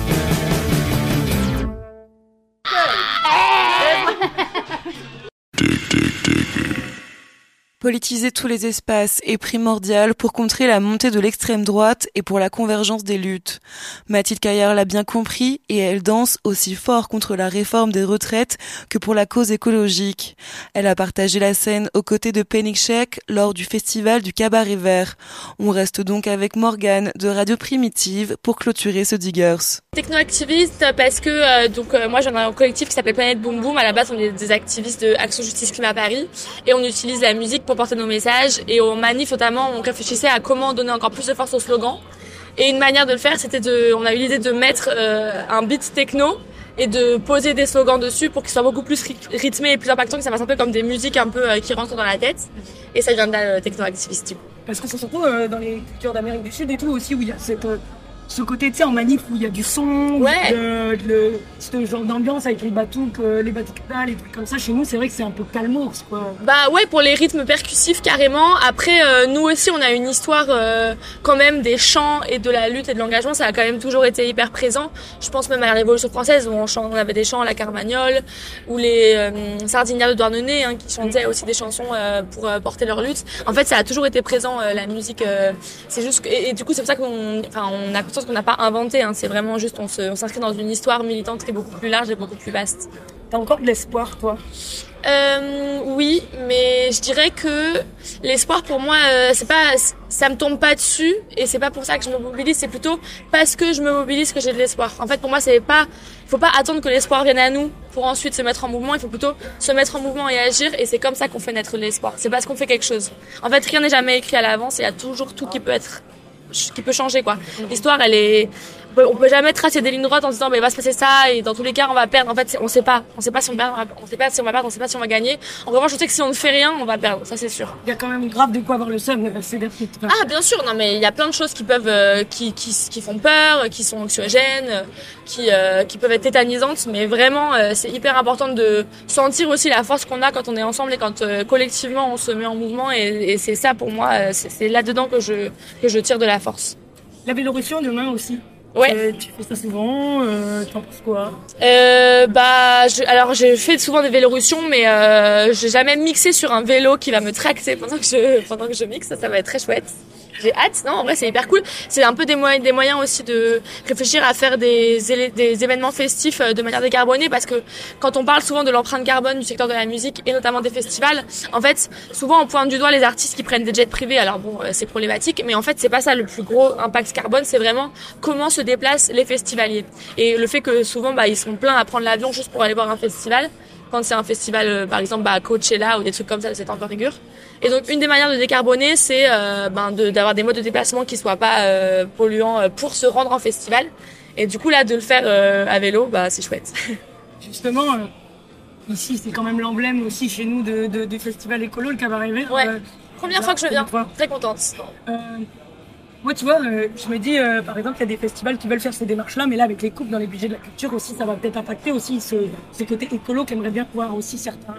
Politiser tous les espaces est primordial pour contrer la montée de l'extrême droite et pour la convergence des luttes. Mathilde Caillard l'a bien compris et elle danse aussi fort contre la réforme des retraites que pour la cause écologique. Elle a partagé la scène aux côtés de Panic Shack lors du festival du Cabaret Vert. On reste donc avec Morgane de Radio Primitive pour clôturer ce Diggers. Techno-activiste parce que moi j'en ai un collectif qui s'appelle Planète Boom Boom. À la base on est des activistes de Action Justice Climat Paris et on utilise la musique pour porter nos messages, et au manif notamment on réfléchissait à comment donner encore plus de force au slogan, et une manière de le faire c'était on a eu l'idée de mettre un beat techno et de poser des slogans dessus pour qu'ils soient beaucoup plus rythmés et plus impactants, que ça fasse un peu comme des musiques un peu qui rentrent dans la tête, et ça vient de la techno-activiste du coup. Parce que c'est surtout dans les cultures d'Amérique du Sud et tout aussi où il y a cette ce côté, tu sais, en manif où il y a du son, ce genre d'ambiance avec les batouk, les batucas, les trucs comme ça. Chez nous, c'est vrai que c'est un peu calmos, quoi. Bah ouais, pour les rythmes percussifs, carrément. Après, nous aussi, on a une histoire quand même des chants et de la lutte et de l'engagement. Ça a quand même toujours été hyper présent. Je pense même à la Révolution française où on avait des chants, la Carmagnole, ou les Sardinières de Douarnenez, hein, qui chantaient aussi des chansons pour porter leur lutte. En fait, ça a toujours été présent, la musique. C'est juste et du coup, c'est pour ça qu'on a conscience qu'on n'a pas inventé, hein, c'est vraiment juste on s'inscrit dans une histoire militante qui est beaucoup plus large et beaucoup plus vaste. T'as encore de l'espoir, toi? Oui, mais je dirais que l'espoir pour moi, ça me tombe pas dessus et c'est pas pour ça que je me mobilise, c'est plutôt parce que je me mobilise que j'ai de l'espoir. En fait, pour moi, faut pas attendre que l'espoir vienne à nous pour ensuite se mettre en mouvement, il faut plutôt se mettre en mouvement et agir et c'est comme ça qu'on fait naître l'espoir. C'est parce qu'on fait quelque chose. En fait, rien n'est jamais écrit à l'avance et il y a toujours tout qui peut changer, quoi. L'histoire, on peut jamais tracer des lignes droites en disant il va se passer ça et dans tous les cas on va perdre. En fait, on sait pas si on perd, on sait pas si on va perdre, on sait pas si on va gagner. En revanche, je sais que si on ne fait rien, on va perdre, ça c'est sûr. Il y a quand même grave de quoi avoir le seum, c'est Ah bien sûr, non mais il y a plein de choses qui peuvent qui font peur, qui sont anxiogènes, qui peuvent être tétanisantes, mais vraiment c'est hyper important de sentir aussi la force qu'on a quand on est ensemble et quand collectivement on se met en mouvement et c'est ça pour moi, c'est là-dedans que je tire de la force. La Vélorution demain aussi. Ouais. Tu fais ça souvent, t'en penses quoi? Alors j'ai fait souvent des vélorutions, mais j'ai jamais mixé sur un vélo qui va me tracter pendant que je mixe, ça va être très chouette. J'ai hâte, non, en vrai c'est hyper cool. C'est un peu des moyens aussi de réfléchir à faire des événements festifs de manière décarbonée, parce que quand on parle souvent de l'empreinte carbone du secteur de la musique et notamment des festivals, en fait souvent on pointe du doigt les artistes qui prennent des jets privés. Alors bon, c'est problématique, mais en fait c'est pas ça le plus gros impact carbone, c'est vraiment comment se déplacent les festivaliers et le fait que souvent ils sont pleins à prendre l'avion juste pour aller voir un festival. Quand c'est un festival, par exemple, Coachella ou des trucs comme ça, c'est encore figure. Et donc, une des manières de décarboner, c'est d'avoir des modes de déplacement qui soient pas polluants pour se rendre en festival. Et du coup, là, de le faire à vélo, c'est chouette. Justement, ici, c'est quand même l'emblème aussi chez nous du festival écolo, le Cabaret Vert. Ouais. Première fois que je viens, très contente. Moi, tu vois, je me dis, par exemple, il y a des festivals qui veulent faire ces démarches-là, mais là, avec les coupes dans les budgets de la culture aussi, ça va peut-être impacter aussi ce côté écolo qu'aimerait bien voir aussi certains.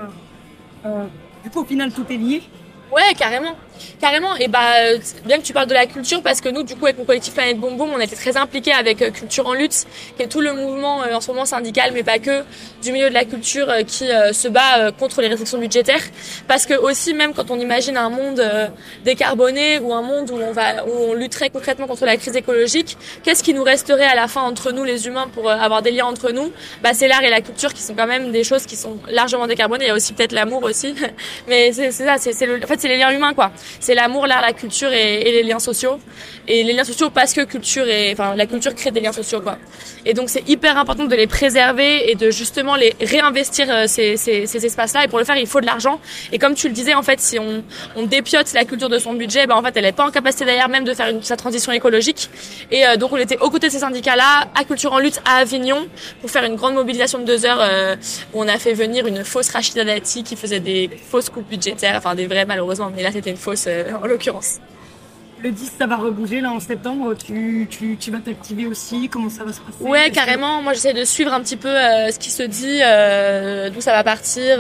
Du coup, au final, tout est lié. Ouais, carrément. Et bien que tu parles de la culture, parce que nous, du coup, avec mon collectif Planète Boum Boum, on était très impliqués avec Culture en lutte, qui est tout le mouvement en ce moment syndical, mais pas que, du milieu de la culture qui se bat contre les restrictions budgétaires. Parce que aussi, même quand on imagine un monde décarboné ou un monde où on lutterait concrètement contre la crise écologique, qu'est-ce qui nous resterait à la fin entre nous, les humains, pour avoir des liens entre nous? C'est l'art et la culture qui sont quand même des choses qui sont largement décarbonées. Il y a aussi peut-être l'amour aussi, mais c'est ça, en fait, c'est les liens humains, quoi. C'est l'amour, l'art, la culture et les liens sociaux. Et les liens sociaux parce que la culture crée des liens sociaux, quoi. Et donc c'est hyper important de les préserver et de justement les réinvestir ces espaces-là. Et pour le faire, il faut de l'argent. Et comme tu le disais, en fait, si on dépiote la culture de son budget, en fait, elle n'est pas en capacité d'ailleurs même de faire sa transition écologique. Et donc on était aux côtés de ces syndicats-là, à Culture en lutte, à Avignon, pour faire une grande mobilisation de 2 heures où on a fait venir une fausse Rachida Dati qui faisait des fausses coupes budgétaires, enfin des vraies malheureusement, mais là c'était une fausse en l'occurrence. Le 10, ça va rebouger là en septembre. Tu vas t'activer aussi. Comment ça va se passer? Ouais, carrément. Moi, j'essaie de suivre un petit peu ce qui se dit, d'où ça va partir.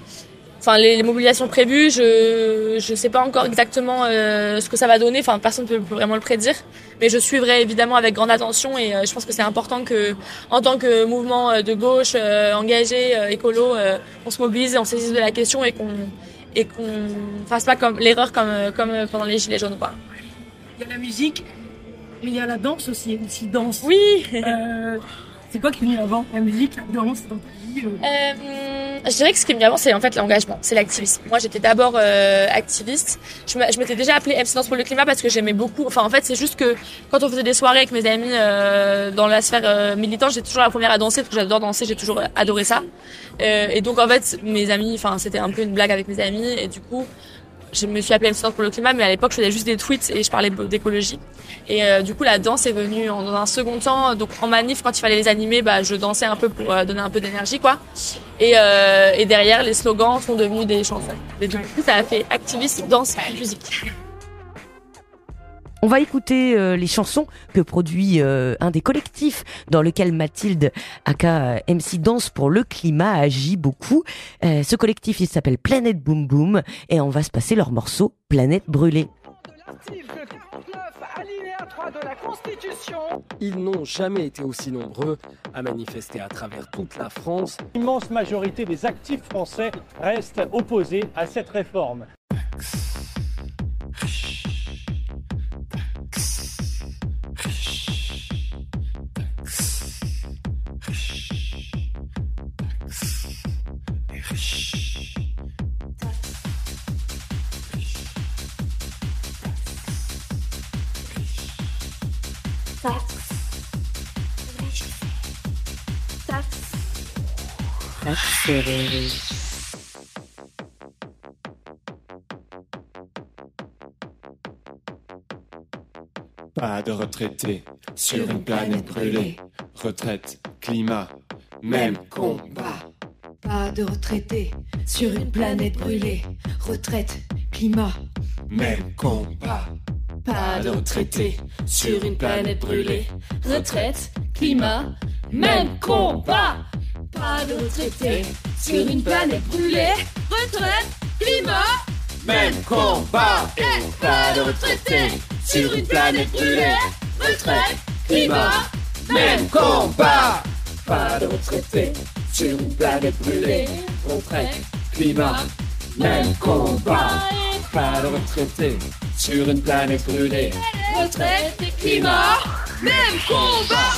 Les mobilisations prévues, je sais pas encore exactement ce que ça va donner. Personne ne peut vraiment le prédire. Mais je suivrai évidemment avec grande attention et je pense que c'est important que, en tant que mouvement de gauche engagé, écolo, on se mobilise et on saisisse de la question et qu'on fasse pas comme l'erreur comme pendant les Gilets jaunes, quoi. Il y a la musique, mais il y a la danse aussi, danse. Oui. C'est quoi qui est venu avant? La musique, la danse, dans ta vie Je dirais que ce qui est venu avant, c'est en fait l'engagement, c'est l'activisme. Moi, j'étais d'abord activiste. Je m'étais déjà appelée MC Danse pour le climat parce que j'aimais beaucoup. En fait, c'est juste que quand on faisait des soirées avec mes amis dans la sphère militante, j'étais toujours la première à danser parce que j'adore danser, j'ai toujours adoré ça. Et donc, en fait, mes amis, c'était un peu une blague avec mes amis et du coup, je me suis appelée MC Danse pour le climat, mais à l'époque, je faisais juste des tweets et je parlais d'écologie. Et du coup, la danse est venue dans un second temps. Donc, en manif, quand il fallait les animer, je dansais un peu pour donner un peu d'énergie, quoi. Et derrière, les slogans sont devenus des chansons. Et du coup, ça a fait activisme, danse, musique. On va écouter les chansons que produit un des collectifs dans lequel Mathilde, aka MC Danse pour le climat, agit beaucoup. Ce collectif, il s'appelle Planète Boom Boom et on va se passer leur morceau Planète Brûlée. L'article 49, alinéa 3 de la Constitution. Ils n'ont jamais été aussi nombreux à manifester à travers toute la France. L'immense majorité des actifs français restent opposés à cette réforme. Pas de retraités sur une planète brûlée. Retraite, climat, même combat. Pas de retraités sur une planète brûlée. Retraite, climat, même combat. Pas de retraités sur une planète brûlée. Retraite, climat, même combat. Pas de retraités sur une planète brûlée. Retraite, climat, même combat. Pas de retraités sur une planète brûlée. Retraite, climat, même combat. Pas de retraités sur une planète brûlée. Retraite, climat, même combat. Pas de retraités sur une planète brûlée. Retraite, climat, même combat.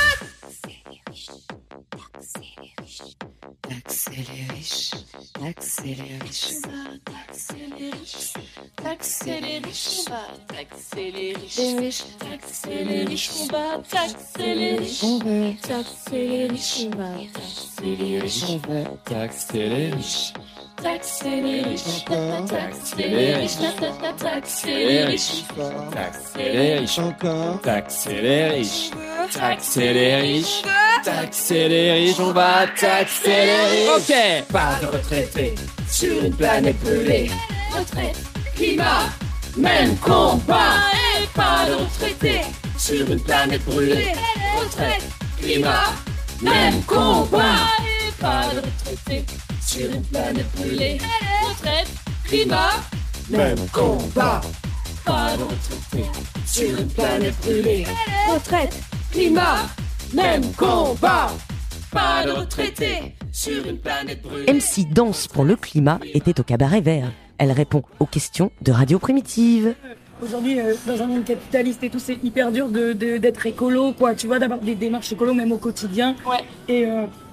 Taxer les riches, taxer les riches, taxer les riches, taxer les riches, taxer les riches, taxer les riches, on va taxer les riches, on veut taxer les riches, on va taxer les riches, on veut Taxer les riches. taxer les riches, taxer les riches, taxer les riches, Taxer les riches encore. Taxer les riches. Taxer les riches. Taxer les riches. On va taxer les riches. Ok. Pas de retraités sur une planète brûlée. Retraite, climat, même combat. Et pas de retraités sur une planète brûlée. Retraite, climat, même combat. Et pas de retraités sur une planète brûlée. Retraite, climat, même combat. Pas de retraités sur une planète brûlée. Retraite, climat, même combat. Pas de retraités sur une planète brûlée. MC Danse pour le climat était au cabaret vert. Elle répond aux questions de Radio Primitive. Aujourd'hui, dans un monde capitaliste et tout, c'est hyper dur d'être écolo, quoi. Tu vois, d'avoir des démarches écolo même au quotidien. Ouais. Et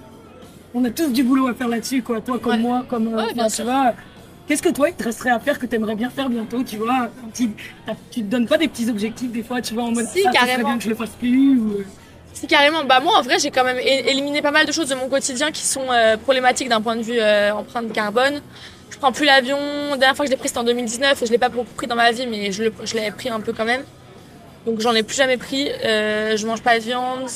on a tous du boulot à faire là-dessus, quoi. Toi comme moi, comme bien tu vois. Qu'est-ce que toi, il te resterait à faire que t'aimerais bien faire bientôt, tu vois? Tu te donnes pas des petits objectifs des fois, tu vois, en mode Si, ça serait carrément. bien que je le fasse plus ou... Si, carrément. Bah, moi, en vrai, j'ai quand même éliminé pas mal de choses de mon quotidien qui sont problématiques d'un point de vue empreinte carbone. Je prends plus l'avion. La dernière fois que je l'ai pris, c'était en 2019. Je l'ai pas beaucoup pris dans ma vie, mais je l'avais pris un peu quand même. Donc, j'en ai plus jamais pris. Je mange pas de viande.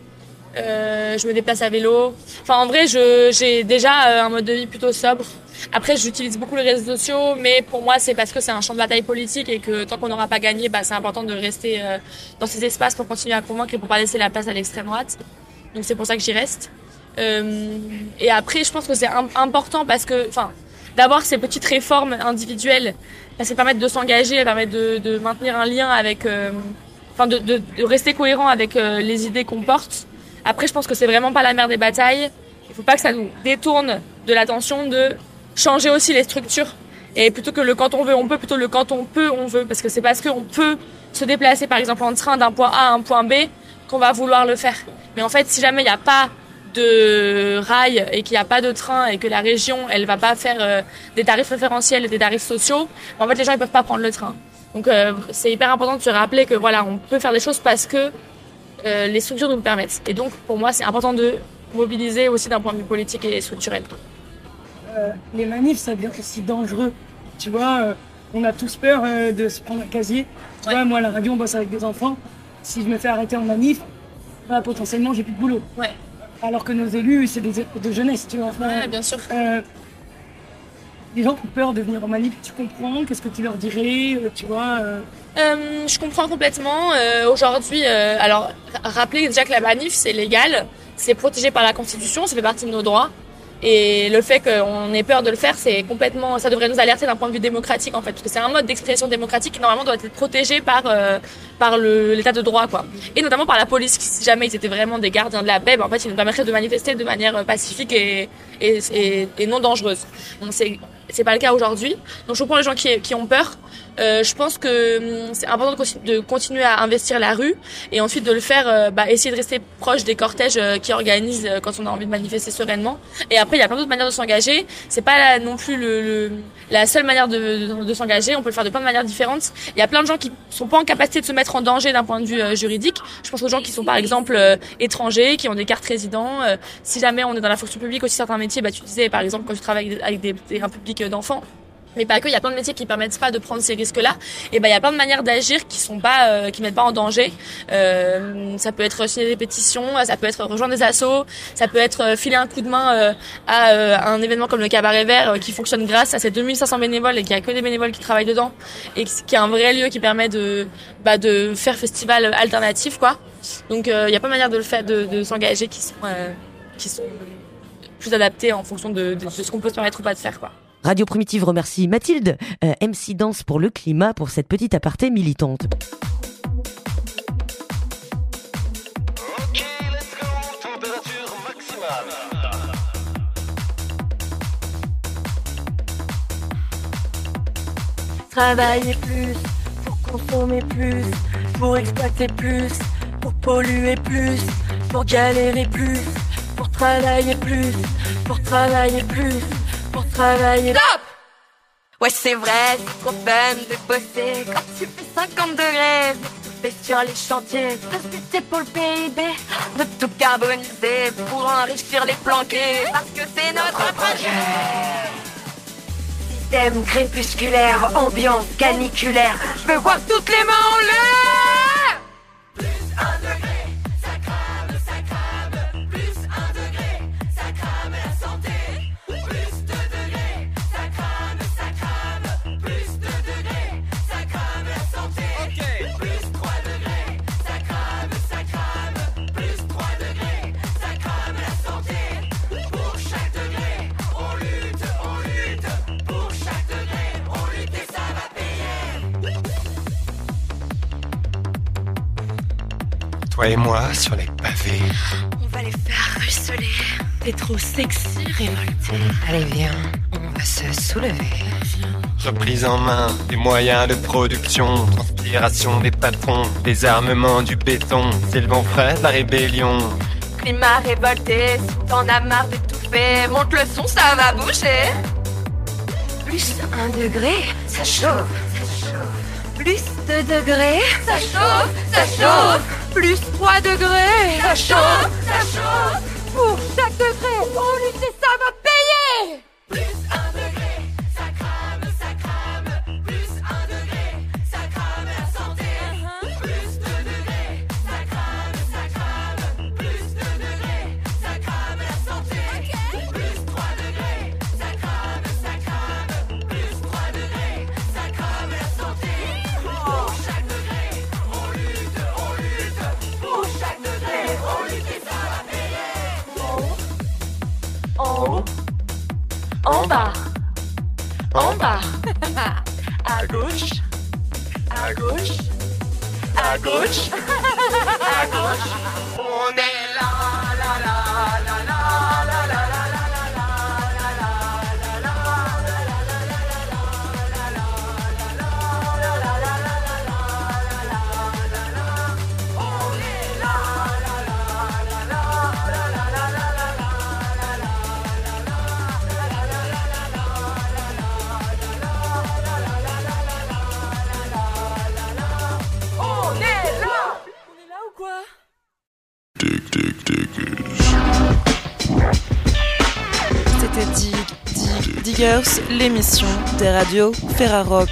Je me déplace à vélo. Enfin, en vrai, j'ai déjà un mode de vie plutôt sobre. Après, j'utilise beaucoup les réseaux sociaux, mais pour moi, c'est parce que c'est un champ de bataille politique et que tant qu'on n'aura pas gagné, bah, c'est important de rester dans ces espaces pour continuer à convaincre et pour pas laisser la place à l'extrême droite. Donc, c'est pour ça que j'y reste. Et après, je pense que c'est important parce que, enfin, d'avoir ces petites réformes individuelles, ça permettre de s'engager, ça permettre de maintenir un lien avec, enfin, de rester cohérent avec les idées qu'on porte. Après, je pense que c'est vraiment pas la mère des batailles. Il faut pas que ça nous détourne de l'attention de changer aussi les structures. Et plutôt que le quand on veut, on peut, plutôt le quand on peut, on veut. Parce que c'est parce qu'on peut se déplacer, par exemple, en train d'un point A à un point B, qu'on va vouloir le faire. Mais en fait, si jamais il n'y a pas de rail et qu'il n'y a pas de train et que la région, elle va pas faire des tarifs préférentiels et des tarifs sociaux, en fait, les gens, ils peuvent pas prendre le train. Donc, c'est hyper important de se rappeler que voilà, on peut faire des choses parce que les structures nous le permettent. Et donc, pour moi, c'est important de mobiliser aussi d'un point de vue politique et structurel. Les manifs, ça devient aussi dangereux. Tu vois, on a tous peur de se prendre un casier. Tu vois, moi, à la radio, on bosse avec des enfants. Si je me fais arrêter en manif, bah, potentiellement, j'ai plus de boulot. Alors que nos élus, c'est des élus de jeunesse, tu vois. Ouais, bien sûr. Les gens qui ont peur de venir en manif, tu comprends? Qu'est-ce que tu leur dirais, tu vois Je comprends complètement. Aujourd'hui, alors, rappelez déjà que la manif, c'est légal, c'est protégé par la Constitution, ça fait partie de nos droits. Et le fait qu'on ait peur de le faire, c'est complètement, ça devrait nous alerter d'un point de vue démocratique, en fait, parce que c'est un mode d'expression démocratique qui normalement doit être protégé par l'état de droit, quoi. Et notamment par la police, qui, si jamais ils étaient vraiment des gardiens de la paix, en fait, ils nous permettraient de manifester de manière pacifique et non dangereuse. Donc c'est pas le cas aujourd'hui. Donc je comprends les gens qui ont peur. Je pense que c'est important de continuer à investir la rue et ensuite de le faire, essayer de rester proche des cortèges qui organisent quand on a envie de manifester sereinement. Et après, il y a plein d'autres manières de s'engager. C'est pas non plus la seule manière de s'engager. On peut le faire de plein de manières différentes. Il y a plein de gens qui sont pas en capacité de se mettre en danger d'un point de vue juridique. Je pense aux gens qui sont par exemple étrangers, qui ont des cartes résidents. Si jamais on est dans la fonction publique, aussi certains métiers, tu disais par exemple quand tu travailles avec un public d'enfants. Mais pas que, il y a plein de métiers qui permettent pas de prendre ces risques-là. Et il y a plein de manières d'agir qui sont pas, qui mettent pas en danger. Ça peut être signer des pétitions, ça peut être rejoindre des assos, ça peut être filer un coup de main à un événement comme le Cabaret Vert qui fonctionne grâce à ces 2500 bénévoles et qui a que des bénévoles qui travaillent dedans et qui est un vrai lieu qui permet de faire festival alternatif, quoi. Donc il y a pas de manière de le faire, de s'engager qui sont plus adaptées en fonction de ce qu'on peut se permettre ou pas de faire, quoi. Radio Primitive remercie Mathilde, MC Danse pour le climat, pour cette petite aparté militante. Ok, let's go, température maximale. Travailler plus, pour consommer plus, pour exploiter plus, pour polluer plus, pour galérer plus, pour travailler plus, pour travailler plus. Pour travailler. Stop! Ouais, c'est vrai, c'est trop fun de bosser quand tu fais 50 degrés, de tout sur les chantiers, de se buter pour le PIB, de tout carboniser pour enrichir les planqués, parce que c'est notre projet. Système crépusculaire, ambiance caniculaire, je veux voir toutes les mains en l'air! Plus 1 degré, ça crame, plus 1 degré, ça crame la santé. Toi et moi sur les pavés. On va les faire ruisseler. T'es trop sexy, révolté. Allez, viens, on va se soulever. Reprise en main des moyens de production, transpiration des patrons, désarmement du béton, c'est le vent frais de la rébellion. Climat révolté, si t'en as marre d'étouffer, monte le son, ça va bouger. Plus 1 degré, ça chauffe, ça chauffe. Plus 2 degrés, ça chauffe, ça chauffe. Plus 3 degrés, ça chauffe, ça chauffe. Pour chaque degré, on lutte et ça va payer. Plus 1 degré, ça crame, ça crame. Plus 1 degré, ça crame la santé. Plus 2 degrés, ça crame, ça crame. Plus 2 degrés, ça crame la santé. Plus 3 degrés, ça crame, ça crame. Plus 3 degrés, ça crame la santé. Pour chaque degré, on lutte, on lutte. Pour chaque degré, on lutte et ça va payer. En haut, en bas, en bas, à gauche, à gauche, à gauche, à gauche. On est là, la la la la la la la la. C'était Diggers, l'émission des radios Ferrarock.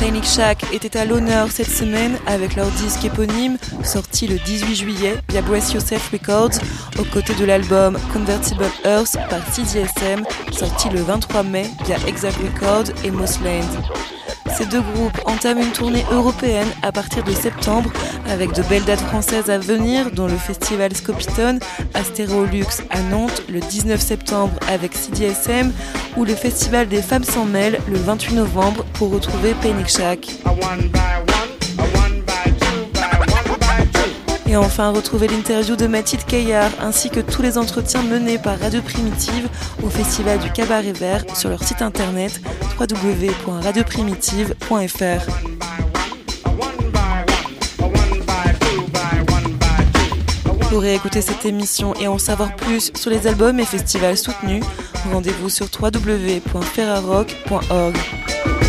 Panic Shack était à l'honneur cette semaine avec leur disque éponyme, sorti le 18 juillet via Brace Yourself Records, aux côtés de l'album Convertible Earth par CDSM, sorti le 23 mai via Exact Records et Mossland. Ces deux groupes entament une tournée européenne à partir de septembre avec de belles dates françaises à venir, dont le festival Scopitone, Astérolux à Nantes le 19 septembre avec CDSM ou le festival des Femmes sans mêle le 28 novembre pour retrouver Panic Shack. Et enfin, retrouvez l'interview de Mathilde Caillard ainsi que tous les entretiens menés par Radio Primitive au Festival du Cabaret Vert sur leur site internet www.radioprimitive.fr. Pour réécouter cette émission et en savoir plus sur les albums et festivals soutenus, rendez-vous sur www.ferrarock.org.